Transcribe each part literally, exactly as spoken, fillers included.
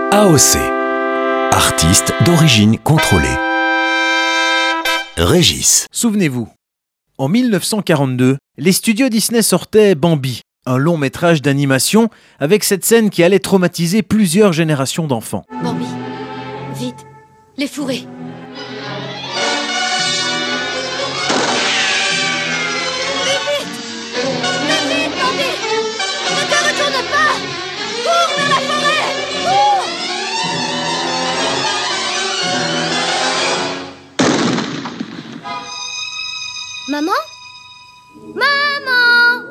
A O C, artiste d'origine contrôlée. Régis. Souvenez-vous, en mille neuf cent quarante-deux, les studios Disney sortaient Bambi, un long métrage d'animation avec cette scène qui allait traumatiser plusieurs générations d'enfants. Bambi, vite, les fourrés. Maman? Maman?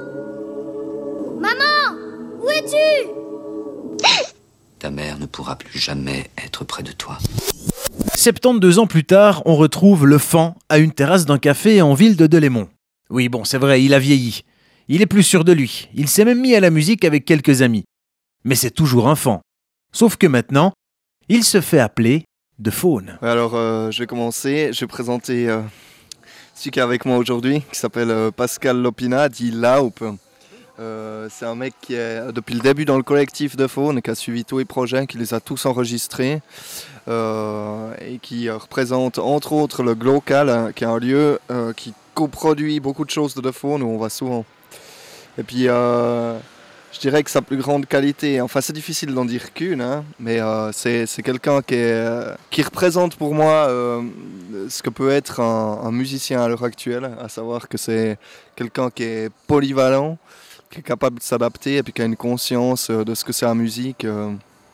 Maman? Où es-tu? Ta mère ne pourra plus jamais être près de toi. soixante-douze ans plus tard, on retrouve le fan à une terrasse d'un café en ville de Delémont. Oui, bon, c'est vrai, il a vieilli. Il est plus sûr de lui. Il s'est même mis à la musique avec quelques amis. Mais c'est toujours un fan. Sauf que maintenant, il se fait appeler The Faune. Alors, euh, je vais commencer. Je vais présenter euh, celui qui est avec moi aujourd'hui, qui s'appelle euh, Pascal Lopina, dit Laup. Euh, c'est un mec qui est depuis le début dans le collectif The Faune, qui a suivi tous les projets, qui les a tous enregistrés, euh, et qui euh, représente entre autres le Glocal, hein, qui est un lieu euh, qui coproduit beaucoup de choses de The Faune, où on va souvent. Et puis, euh, je dirais que sa plus grande qualité, enfin c'est difficile d'en dire qu'une, hein, mais euh, c'est, c'est quelqu'un qui, est, euh, qui représente pour moi euh, ce que peut être un, un musicien à l'heure actuelle, à savoir que c'est quelqu'un qui est polyvalent, qui est capable de s'adapter et puis qui a une conscience de ce que c'est la musique euh,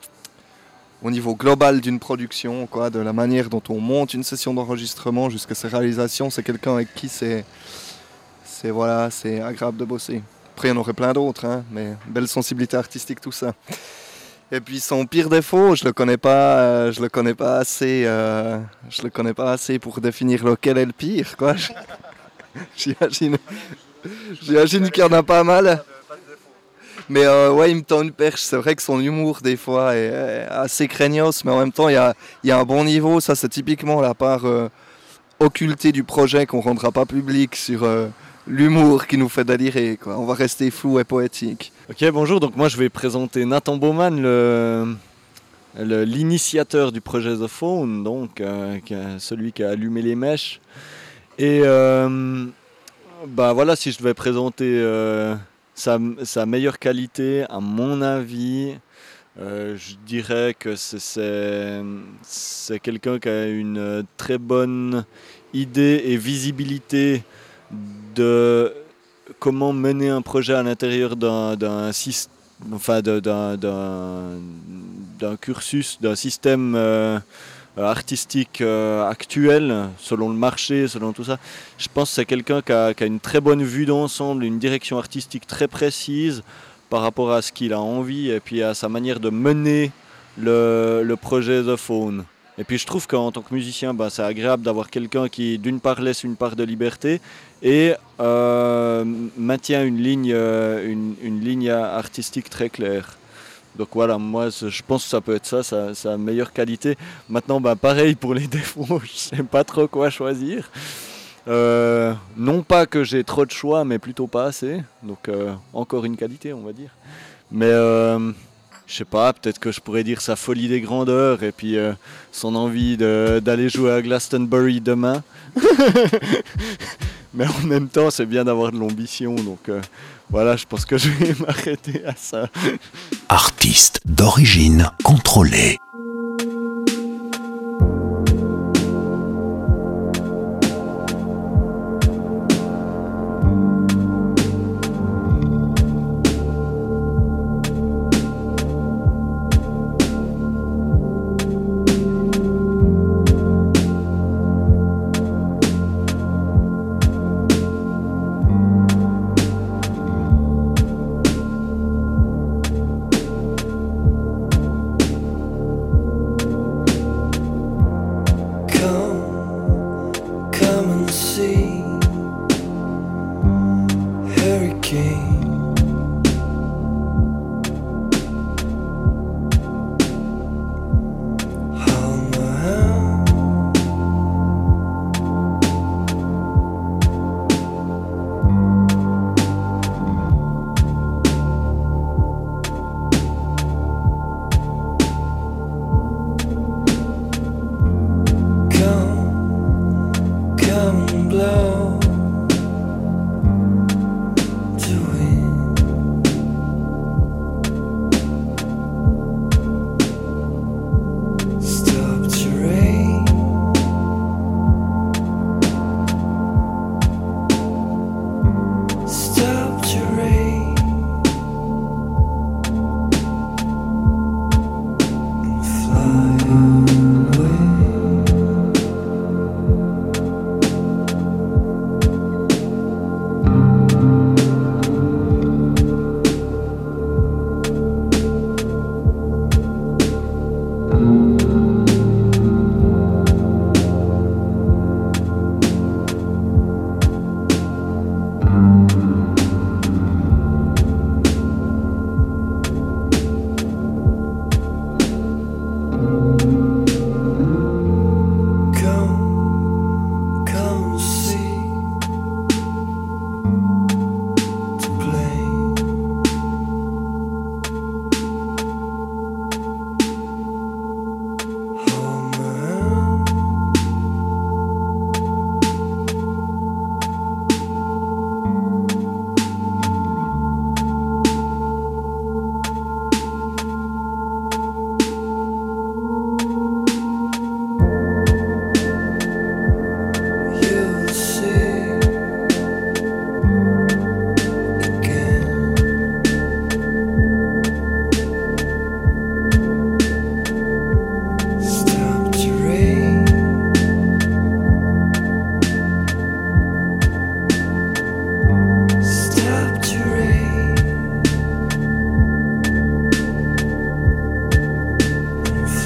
au niveau global d'une production, quoi, de la manière dont on monte une session d'enregistrement jusqu'à ses réalisations. C'est quelqu'un avec qui c'est, c'est, voilà, c'est agréable de bosser. Après, il y en aurait plein d'autres, hein, mais belle sensibilité artistique, tout ça. Et puis son pire défaut, je le connais pas, euh, je le connais pas assez, euh, je le connais pas assez pour définir lequel est le pire, quoi. J'imagine. J'imagine qu'il y en a pas mal. Mais euh, ouais, il me tend une perche. C'est vrai que son humour, des fois, est, est assez craignos, mais en même temps, il y a, il y a un bon niveau. Ça, c'est typiquement la part euh, occultée du projet qu'on ne rendra pas public sur euh, l'humour qui nous fait délirer, quoi. On va rester flou et poétique. Ok, bonjour. Donc moi, je vais présenter Nathan Baumann, le, le, l'initiateur du projet The Faune, donc euh, qui a, celui qui a allumé les mèches. Et... Euh, Bah voilà, si je devais présenter euh, sa, sa meilleure qualité, à mon avis, euh, je dirais que c'est, c'est, c'est quelqu'un qui a une très bonne idée et visibilité de comment mener un projet à l'intérieur d'un, d'un, enfin de, d'un, d'un, d'un cursus, d'un système euh, artistique euh, actuel, selon le marché, selon tout ça. Je pense que c'est quelqu'un qui a, qui a une très bonne vue d'ensemble, une direction artistique très précise par rapport à ce qu'il a envie et puis à sa manière de mener le, le projet The Faune. Et puis je trouve qu'en tant que musicien, bah, c'est agréable d'avoir quelqu'un qui d'une part laisse une part de liberté et euh, maintient une ligne, euh, une, une ligne artistique très claire. Donc voilà, moi je pense que ça peut être ça, sa, sa meilleure qualité. Maintenant, bah, pareil pour les défauts, je sais pas trop quoi choisir. Euh, non pas que j'ai trop de choix, mais plutôt pas assez. Donc euh, encore une qualité, on va dire. Mais euh, je sais pas, peut-être que je pourrais dire sa folie des grandeurs et puis euh, son envie de, d'aller jouer à Glastonbury demain. Mais en même temps, c'est bien d'avoir de l'ambition, donc euh, voilà, je pense que je vais m'arrêter à ça. Artiste d'origine contrôlée.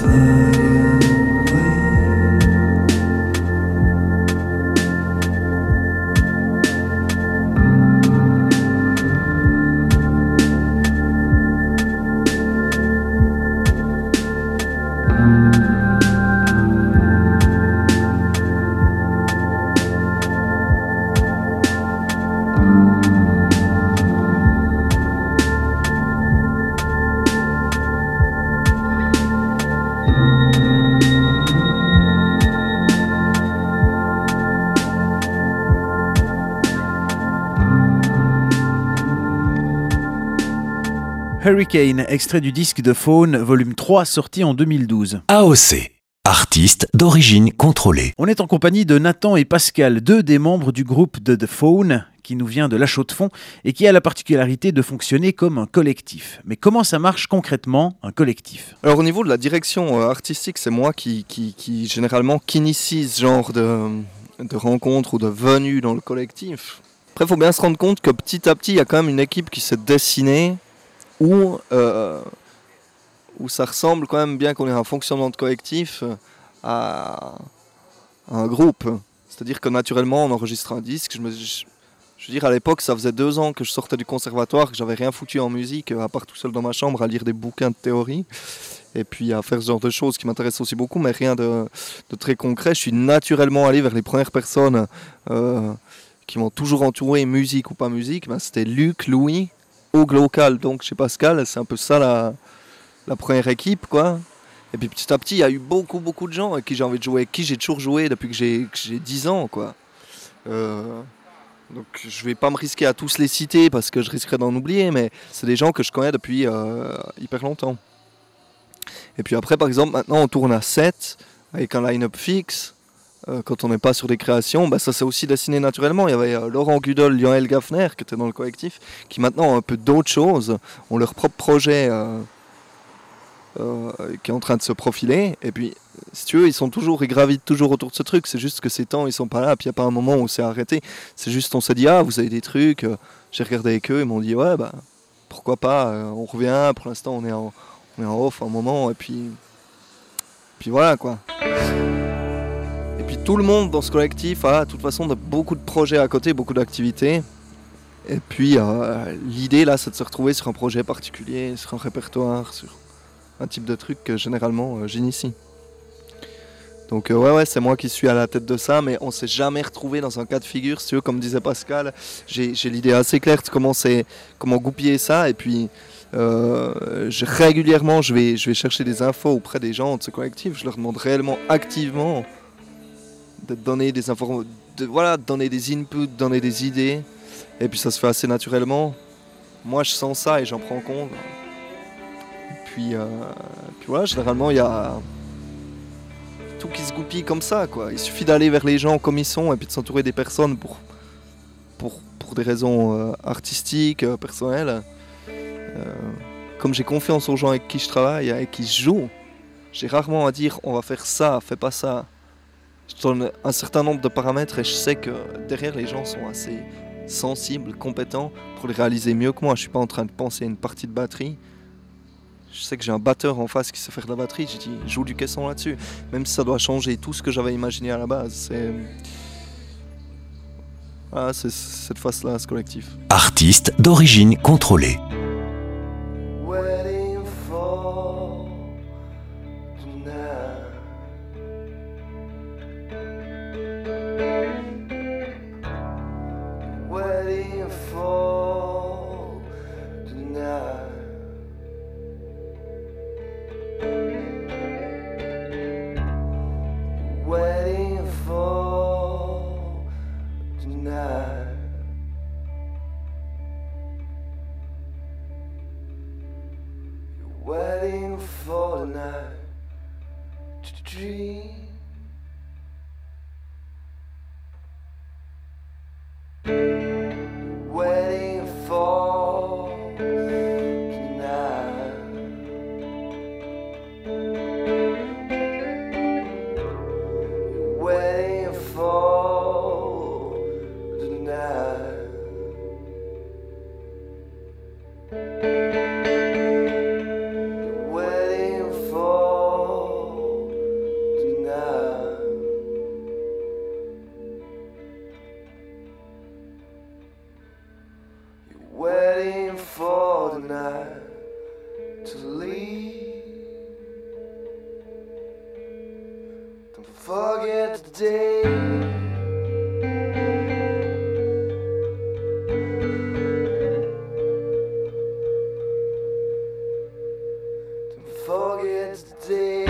Hurricane, extrait du disque de Faune, volume trois, sorti en deux mille douze. A O C, artiste d'origine contrôlée. On est en compagnie de Nathan et Pascal, deux des membres du groupe de The Faune, qui nous vient de La Chaux-de-Fonds et qui a la particularité de fonctionner comme un collectif. Mais comment ça marche concrètement, un collectif ? Alors au niveau de la direction euh, artistique, c'est moi qui, qui, qui généralement qui initie ce genre de, de rencontres ou de venues dans le collectif. Après, il faut bien se rendre compte que petit à petit, il y a quand même une équipe qui s'est dessinée où, euh, où ça ressemble quand même bien qu'on ait un fonctionnement de collectif à, à un groupe. C'est-à-dire que naturellement, on enregistre un disque. Je, me, je, je veux dire, à l'époque, ça faisait deux ans que je sortais du conservatoire, que j'avais rien foutu en musique, à part tout seul dans ma chambre, à lire des bouquins de théorie, et puis à faire ce genre de choses qui m'intéressent aussi beaucoup, mais rien de, de très concret. Je suis naturellement allé vers les premières personnes euh, qui m'ont toujours entouré, musique ou pas musique. Ben, c'était Luc, Louis, au local, donc chez Pascal, c'est un peu ça la, la première équipe, quoi. Et puis petit à petit, il y a eu beaucoup, beaucoup de gens avec qui j'ai envie de jouer, avec qui j'ai toujours joué depuis que j'ai, que j'ai dix ans, quoi. Euh, donc je vais pas me risquer à tous les citer parce que je risquerais d'en oublier, mais c'est des gens que je connais depuis euh, hyper longtemps. Et puis après, par exemple, maintenant on tourne à sept avec un line-up fixe. Euh, quand on n'est pas sur des créations, bah, ça s'est aussi dessiné naturellement. Il y avait euh, Laurent Gudol, Lionel Gaffner qui étaient dans le collectif, qui maintenant ont un peu d'autres choses, ont leur propre projet euh, euh, qui est en train de se profiler. Et puis, si tu veux, ils sont toujours, ils gravitent toujours autour de ce truc. C'est juste que ces temps, ils sont pas là. Puis il n'y a pas un moment où c'est arrêté. C'est juste, on s'est dit, ah, vous avez des trucs. J'ai regardé avec eux, ils m'ont dit, ouais, bah, pourquoi pas, euh, on revient. Pour l'instant, on est en, on est en off un moment. Et puis, puis voilà, quoi. Et puis tout le monde dans ce collectif a de toute façon de, beaucoup de projets à côté, beaucoup d'activités. Et puis euh, l'idée là, c'est de se retrouver sur un projet particulier, sur un répertoire, sur un type de truc que généralement euh, j'initie. Donc euh, ouais, ouais, c'est moi qui suis à la tête de ça, mais on s'est jamais retrouvé dans un cas de figure. Si tu veux, comme disait Pascal, j'ai, j'ai l'idée assez claire de comment, c'est, comment goupiller ça. Et puis euh, je, régulièrement, je vais, je vais chercher des infos auprès des gens de ce collectif. Je leur demande réellement activement de donner des informations, de, voilà, de donner des inputs, de donner des idées. Et puis ça se fait assez naturellement. Moi je sens ça et j'en prends compte. Et puis, euh, puis voilà, généralement il y a tout qui se goupille comme ça, quoi. Il suffit d'aller vers les gens comme ils sont et puis de s'entourer des personnes pour, pour, pour des raisons euh, artistiques, euh, personnelles. Euh, comme j'ai confiance aux gens avec qui je travaille, avec qui je joue, j'ai rarement à dire on va faire ça, fais pas ça. Je donne un certain nombre de paramètres et je sais que derrière les gens sont assez sensibles, compétents pour les réaliser mieux que moi. Je suis pas en train de penser à une partie de batterie. Je sais que j'ai un batteur en face qui sait faire de la batterie. J'ai dit joue du caisson là-dessus. Même si ça doit changer tout ce que j'avais imaginé à la base. C'est, voilà, c'est cette face-là, ce collectif. Artiste d'origine contrôlée. Waiting for the night to dream. Waiting for the night. Waiting for the night. Waiting for Don't forget the day. Don't forget the day.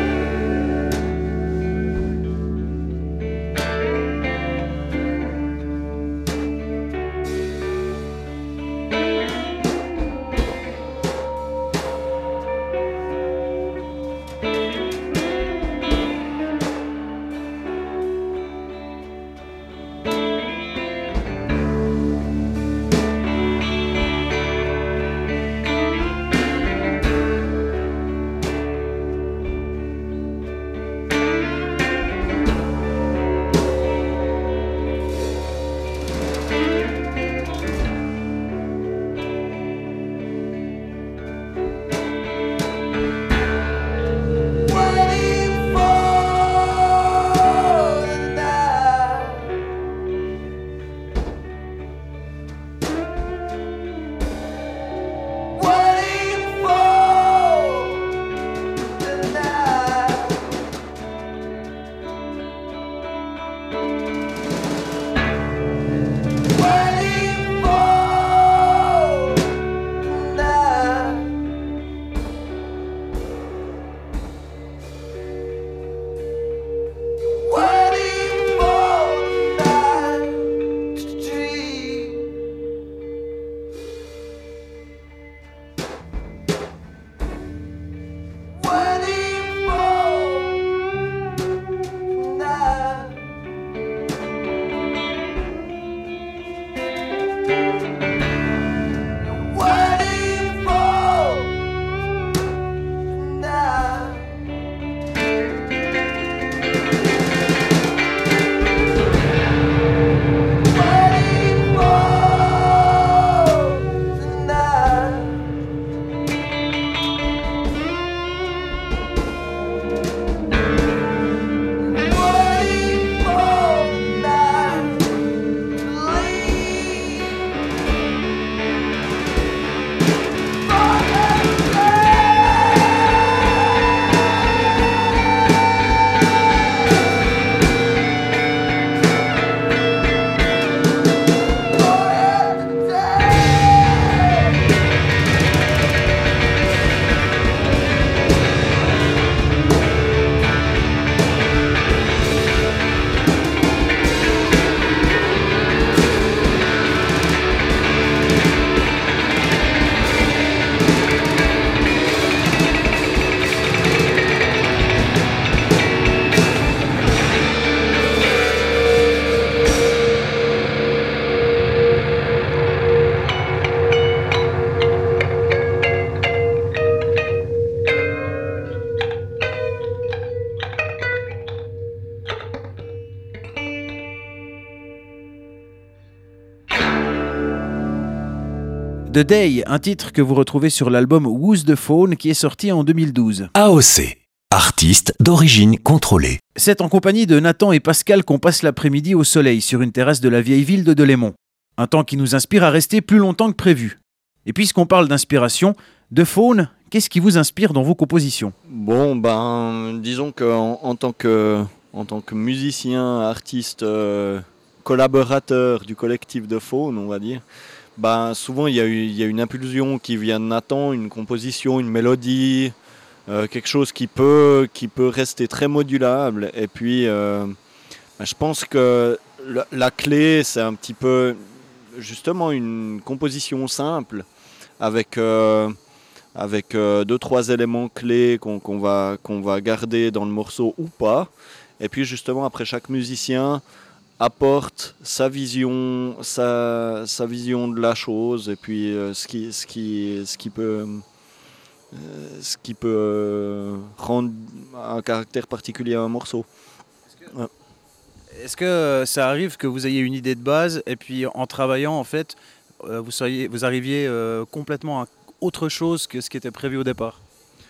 The Day, un titre que vous retrouvez sur l'album Who's the Phone qui est sorti en deux mille douze. A O C, artiste d'origine contrôlée. C'est en compagnie de Nathan et Pascal qu'on passe l'après-midi au soleil sur une terrasse de la vieille ville de Delémont. Un temps qui nous inspire à rester plus longtemps que prévu. Et puisqu'on parle d'inspiration, The Phone, qu'est-ce qui vous inspire dans vos compositions ? Bon, ben, disons qu'en en tant que, en tant que musicien, artiste, euh, collaborateur du collectif The Phone, on va dire, ben, souvent il y a eu, il y a une impulsion qui vient de Nathan, une composition, une mélodie, euh, quelque chose qui peut, qui peut rester très modulable. Et puis, euh, ben, je pense que la, la clé, c'est un petit peu justement une composition simple avec, euh, avec euh, deux, trois éléments clés qu'on, qu'on va, qu'on va garder dans le morceau ou pas. Et puis justement, après, chaque musicien apporte sa vision, sa, sa vision de la chose, et puis euh, ce qui, ce qui, ce qui peut, euh, ce qui peut euh, rendre un caractère particulier à un morceau. Ouais. Est-ce que ça arrive que vous ayez une idée de base et puis en travaillant, en fait, vous, soyez, vous arriviez euh, complètement à autre chose que ce qui était prévu au départ ?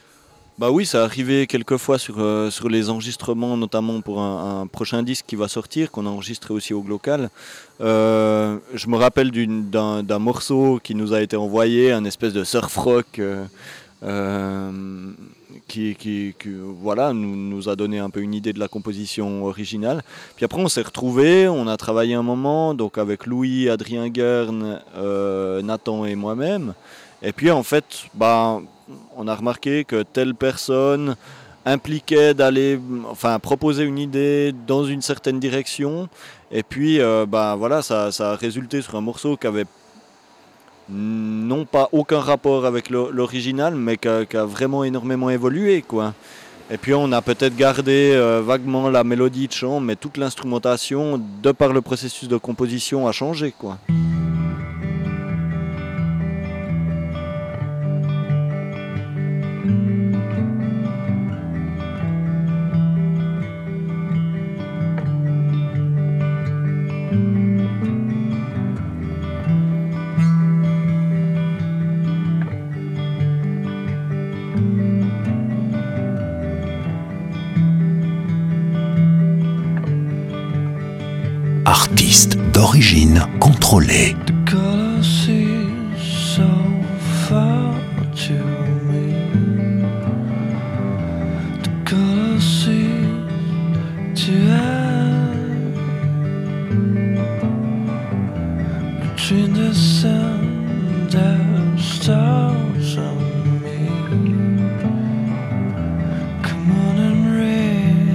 Bah oui, ça arrivait quelquefois sur, euh, sur les enregistrements, notamment pour un, un prochain disque qui va sortir, qu'on a enregistré aussi au Glocal. Euh, je me rappelle d'une, d'un, d'un morceau qui nous a été envoyé, un espèce de surf rock, euh, euh, qui, qui, qui voilà, nous, nous a donné un peu une idée de la composition originale. Puis après, on s'est retrouvés, on a travaillé un moment, donc avec Louis, Adrien Guern, euh, Nathan et moi-même. Et puis en fait, bah, on a remarqué que telle personne impliquait d'aller, enfin, proposer une idée dans une certaine direction. Et puis, euh, bah, voilà, ça, ça a résulté sur un morceau qui avait non pas aucun rapport avec l'original, mais qui a, qui a vraiment énormément évolué, quoi. Et puis on a peut-être gardé euh, vaguement la mélodie de chant, mais toute l'instrumentation, de par le processus de composition, a changé, quoi. Artiste d'origine contrôlée. The color seems so far to me. The color seems to end between the sun and the stars on me. Come on and rain.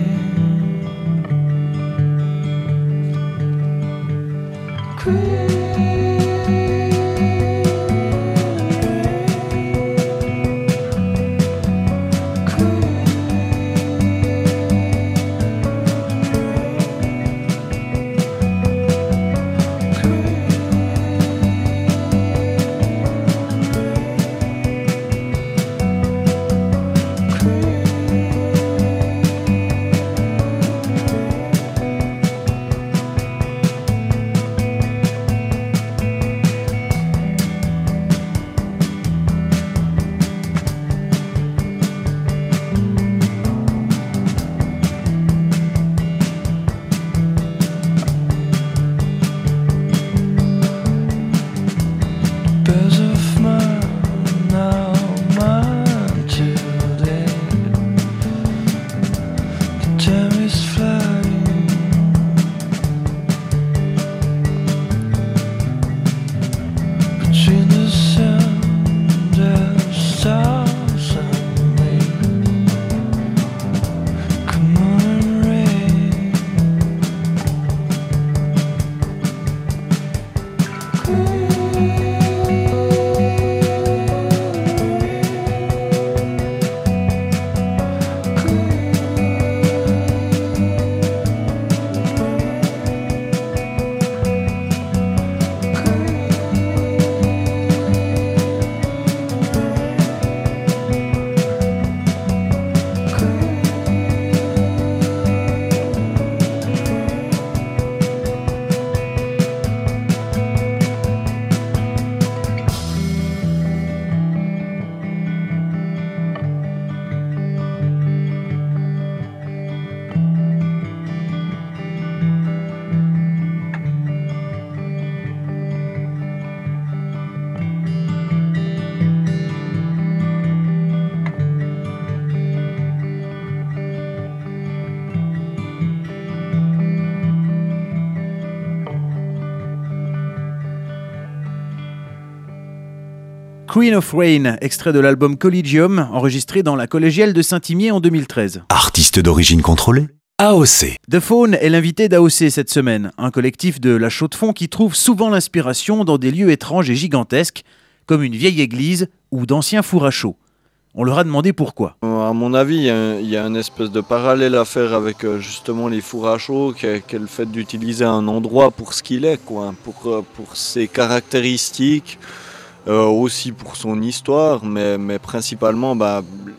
Queen of Rain, extrait de l'album Collegium, enregistré dans la collégiale de Saint-Imier en deux mille treize. Artiste d'origine contrôlée, A O C. The Faune est l'invité d'A O C cette semaine, un collectif de la Chaux-de-Fonds qui trouve souvent l'inspiration dans des lieux étranges et gigantesques, comme une vieille église ou d'anciens fours à chaux. On leur a demandé pourquoi. À mon avis, il y a, il y a une espèce de parallèle à faire avec euh, justement les fours à chaux, qui est, qui est le fait d'utiliser un endroit pour ce qu'il est, quoi, pour, euh, pour ses caractéristiques, euh, aussi pour son histoire, mais, mais principalement, bah,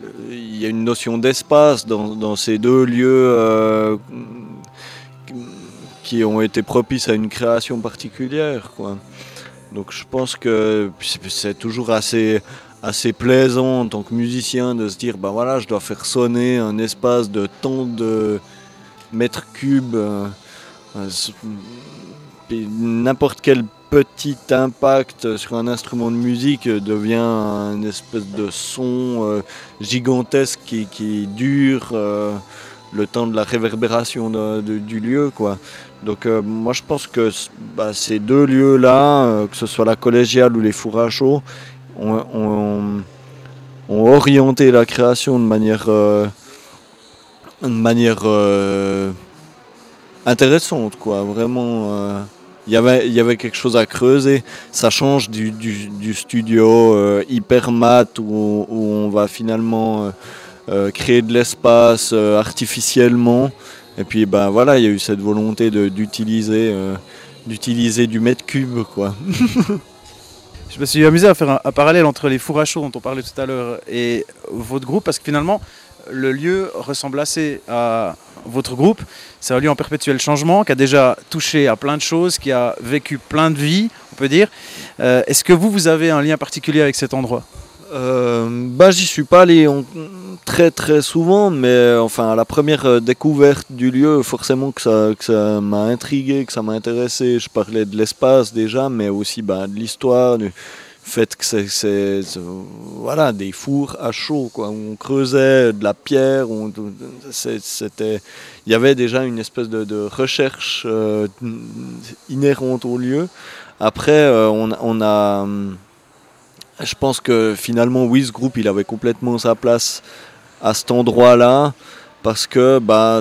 il y a une notion d'espace dans, dans ces deux lieux euh, qui ont été propices à une création particulière, quoi. Donc je pense que c'est toujours assez... assez plaisant en tant que musicien de se dire ben voilà, je dois faire sonner un espace de tant de mètres cubes, euh, n'importe quel petit impact sur un instrument de musique devient une espèce de son euh, gigantesque qui, qui dure euh, le temps de la réverbération de, de, du lieu, quoi. Donc euh, moi je pense que bah, ces deux lieux-là, euh, que ce soit la collégiale ou les fours à chaud, ont, ont, ont orienté la création de manière, euh, de manière euh, intéressante, quoi. Vraiment, euh, y avait, y avait quelque chose à creuser. Ça change du, du, du studio euh, hyper mat où, où on va finalement euh, euh, créer de l'espace euh, artificiellement. Et puis ben voilà, il y a eu cette volonté de, d'utiliser, euh, d'utiliser du mètre cube, quoi. Je me suis amusé à faire un, un parallèle entre les fours à chaud dont on parlait tout à l'heure et votre groupe, parce que finalement, le lieu ressemble assez à votre groupe. C'est un lieu en perpétuel changement, qui a déjà touché à plein de choses, qui a vécu plein de vies, on peut dire. Euh, est-ce que vous, vous avez un lien particulier avec cet endroit ? Euh, bah, j'y suis pas allé on, très très souvent, mais enfin à la première euh, découverte du lieu, forcément que ça, que ça m'a intrigué, que ça m'a intéressé. Je parlais de l'espace déjà, mais aussi bah, de l'histoire, du fait que c'est, c'est, c'est voilà, des fours à chaud, quoi, où on creusait de la pierre, on, c'est, c'était, il y avait déjà une espèce de, de recherche euh, inhérente au lieu. Après, euh, on, on a Je pense que finalement, oui, ce groupe, il avait complètement sa place à cet endroit-là, parce que, bah,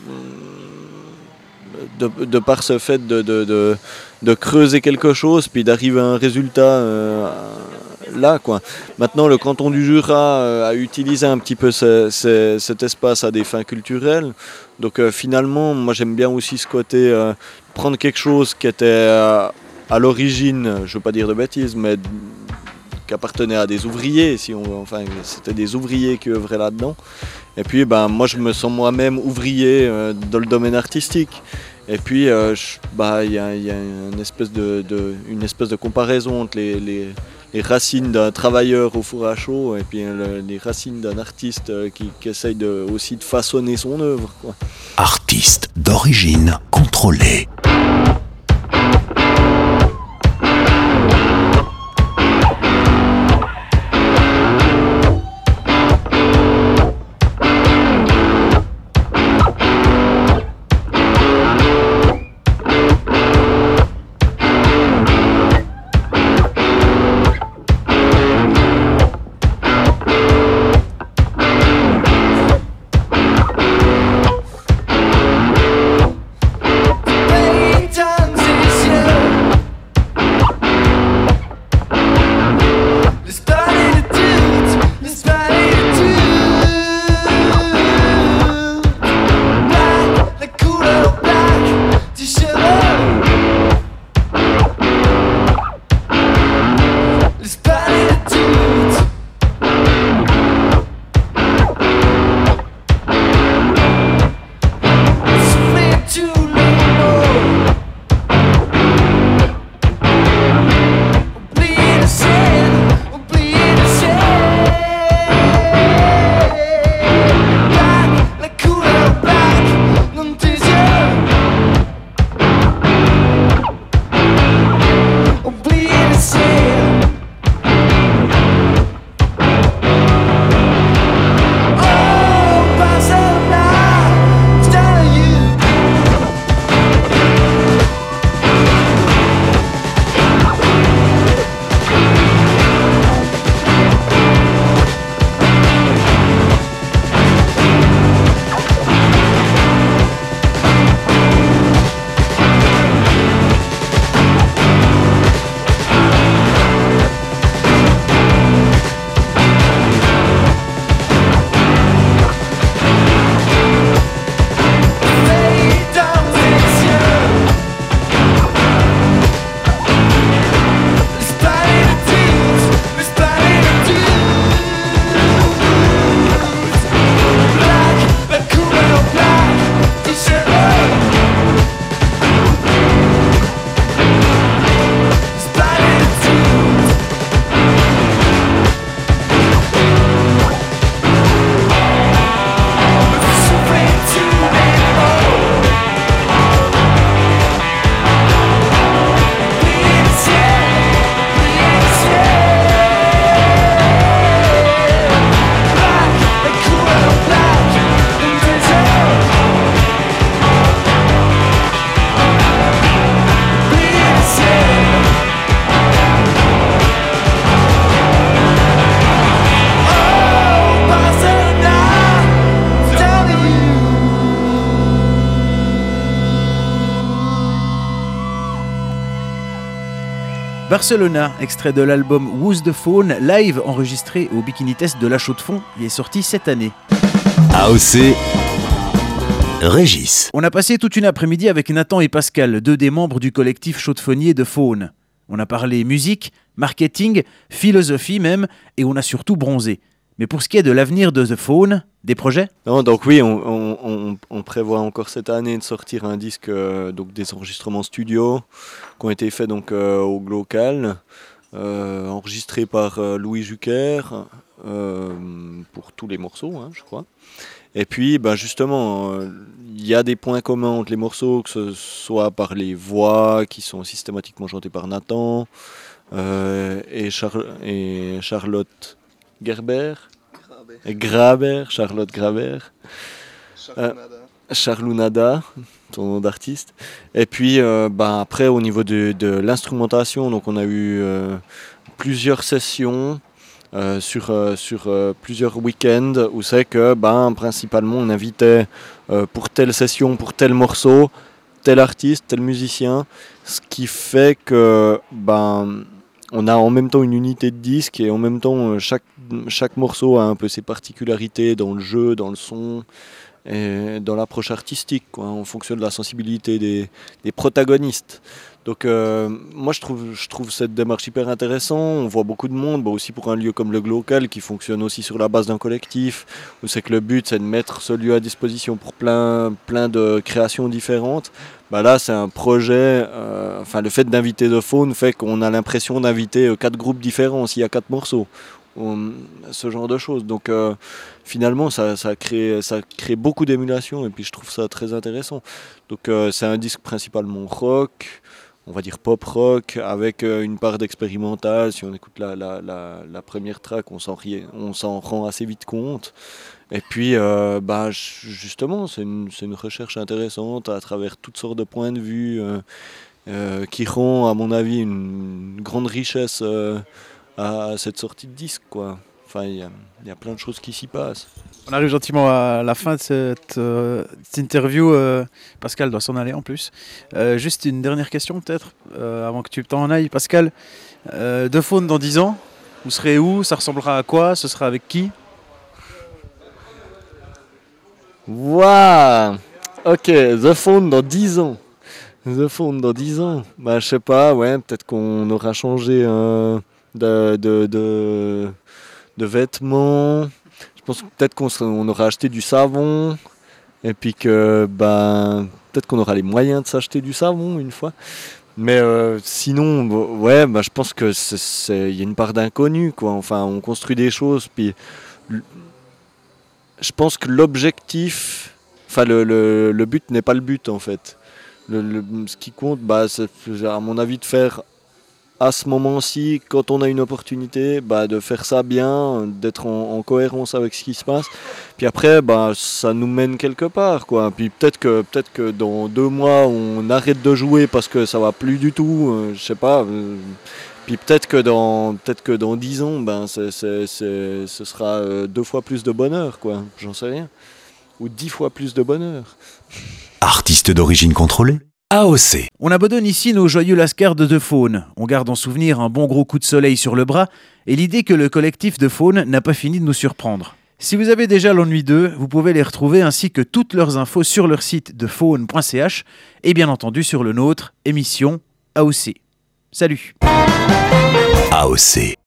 de, de par ce fait de, de, de, de creuser quelque chose, puis d'arriver à un résultat euh, là, quoi. Maintenant, le canton du Jura euh, a utilisé un petit peu ce, ce, cet espace à des fins culturelles. Donc, euh, finalement, moi, j'aime bien aussi ce côté, euh, prendre quelque chose qui était euh, à l'origine, je ne veux pas dire de bêtises, mais qui appartenait à des ouvriers, si on, enfin c'était des ouvriers qui œuvraient là-dedans. Et puis ben moi je me sens moi-même ouvrier euh, dans le domaine artistique. Et puis euh, bah il y a, y a une espèce de, de une espèce de comparaison entre les, les, les racines d'un travailleur au four à chaud et puis le, les racines d'un artiste qui, qui essaye de, aussi de façonner son œuvre, quoi. Artiste d'origine contrôlée. Time Barcelona, extrait de l'album Who's the Phone, live enregistré au Bikini Test de La Chaux-de-Fonds. Il est sorti cette année. A O C, Régis. On a passé toute une après-midi avec Nathan et Pascal, deux des membres du collectif chaudefonnier de Faune. On a parlé musique, marketing, philosophie même, et on a surtout bronzé. Mais pour ce qui est de l'avenir de The Faune, des projets ? Non, donc oui, on, on, on, on prévoit encore cette année de sortir un disque, euh, donc des enregistrements studio qui ont été faits donc, euh, au Glocal, euh, enregistrés par euh, Louis Jucker euh, pour tous les morceaux, hein, je crois. Et puis, ben justement, il euh, y a des points communs entre les morceaux, que ce soit par les voix qui sont systématiquement chantées par Nathan euh, et, Char- et Charlotte Gerber, et Graber, Charlotte Graber, euh, Charlounada, son nom d'artiste. Et puis, euh, ben après, au niveau de, de l'instrumentation, donc on a eu euh, plusieurs sessions. Euh, sur, euh, sur euh, plusieurs week-ends où c'est que ben, principalement on invitait euh, pour telle session, pour tel morceau, tel artiste, tel musicien, ce qui fait que ben, on a en même temps une unité de disque et en même temps chaque, chaque morceau a un peu ses particularités dans le jeu, dans le son et dans l'approche artistique, quoi, en fonction de la sensibilité des, des protagonistes. Donc euh, moi je trouve, je trouve cette démarche hyper intéressante, on voit beaucoup de monde, bah aussi pour un lieu comme le Glocal qui fonctionne aussi sur la base d'un collectif, où c'est que le but c'est de mettre ce lieu à disposition pour plein, plein de créations différentes. Bah là c'est un projet, euh, enfin le fait d'inviter The Faune fait qu'on a l'impression d'inviter quatre groupes différents s'il y a quatre morceaux. Ce genre de choses. Donc euh, finalement ça, ça, crée, ça crée beaucoup d'émulation et puis je trouve ça très intéressant. Donc euh, c'est un disque principalement rock, on va dire pop rock, avec euh, une part d'expérimental. Si on écoute la, la, la, la première track, on s'en, rie, on s'en rend assez vite compte. Et puis euh, bah, justement c'est une, c'est une recherche intéressante à travers toutes sortes de points de vue euh, euh, qui rend à mon avis une, une grande richesse euh, à cette sortie de disque, quoi. Enfin, il y, y a plein de choses qui s'y passent. On arrive gentiment à la fin de cette, euh, cette interview. Euh, Pascal doit s'en aller en plus. Euh, juste une dernière question peut-être, euh, avant que tu t'en ailles. Pascal, euh, The Faune dans dix ans, vous serez où ? Ça ressemblera à quoi ? Ce sera avec qui ? Waouh ! Ok, The Faune dans dix ans. The Faune dans dix ans. Bah, je sais pas, ouais, peut-être qu'on aura changé euh, de, de, de, de vêtements. Je pense que peut-être qu'on sera, on aura acheté du savon. Et puis que, bah, peut-être qu'on aura les moyens de s'acheter du savon une fois. Mais euh, sinon, ouais, bah, je pense que c'est, c'est, y a une part d'inconnu, quoi. Enfin, on construit des choses, puis je pense que l'objectif, enfin le, le, le but n'est pas le but en fait. Le, le, ce qui compte, bah, c'est à mon avis de faire à ce moment-ci, quand on a une opportunité, bah, de faire ça bien, d'être en, en cohérence avec ce qui se passe. Puis après, bah, ça nous mène quelque part, quoi. Puis peut-être que, peut-être que dans deux mois, on arrête de jouer parce que ça va plus du tout, euh, je sais pas. Euh, Puis peut-être que dans, peut-être que dans dix ans, ben, c'est, c'est, c'est, ce sera deux fois plus de bonheur, quoi. J'en sais rien. Ou dix fois plus de bonheur. Artiste d'origine contrôlée, A O C. On abandonne ici nos joyeux lascars de The Faune. On garde en souvenir un bon gros coup de soleil sur le bras et l'idée que le collectif The Faune n'a pas fini de nous surprendre. Si vous avez déjà l'ennui d'eux, vous pouvez les retrouver ainsi que toutes leurs infos sur leur site de faune point c h et bien entendu sur le nôtre, émission A O C. Salut. A O C.